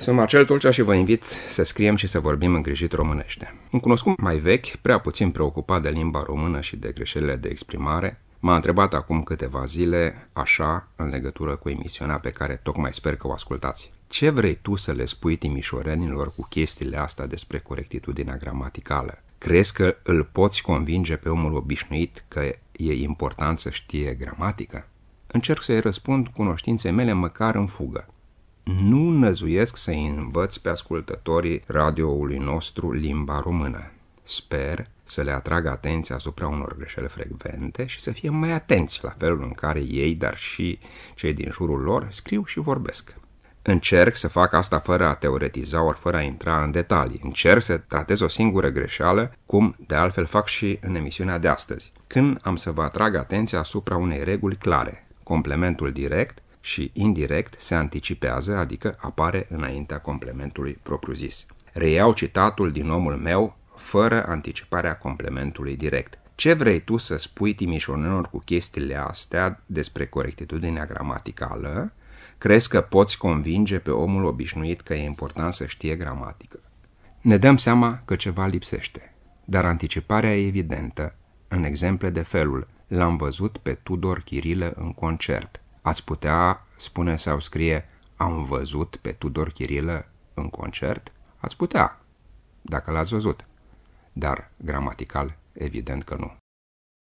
Sunt Marcel Tulcea și vă invit să scriem și să vorbim îngrijit românește. Un cunoscut mai vechi, prea puțin preocupat de limba română și de greșelile de exprimare, m-a întrebat acum câteva zile, așa, în legătură cu emisiunea pe care tocmai sper că o ascultați. Ce vrei tu să le spui timișorenilor cu chestiile astea despre corectitudinea gramaticală? Crezi că îl poți convinge pe omul obișnuit că e important să știe gramatică? Încerc să-i răspund cunoștințe mele măcar în fugă. Nu năzuiesc să-i învăț pe ascultătorii radioului nostru limba română. Sper să le atrag atenția asupra unor greșeli frecvente și să fie mai atenți la felul în care ei, dar și cei din jurul lor, scriu și vorbesc. Încerc să fac asta fără a teoretiza ori fără a intra în detalii. Încerc să tratez o singură greșeală, cum de altfel fac și în emisiunea de astăzi, când am să vă atrag atenția asupra unei reguli clare. Complementul direct și indirect se anticipează, adică apare înaintea complementului propriu-zis. Reiau citatul din omul meu, fără anticiparea complementului direct. Ce vrei tu să spui timișorenilor cu chestiile astea despre corectitudinea gramaticală? Crezi că poți convinge pe omul obișnuit că e important să știe gramatică? Ne dăm seama că ceva lipsește, dar anticiparea e evidentă în exemple de felul: l-am văzut pe Tudor Chirilă în concert. Ați putea spune sau scrie am văzut pe Tudor Chirilă în concert? Ați putea, dacă l-ați văzut, dar gramatical evident că nu.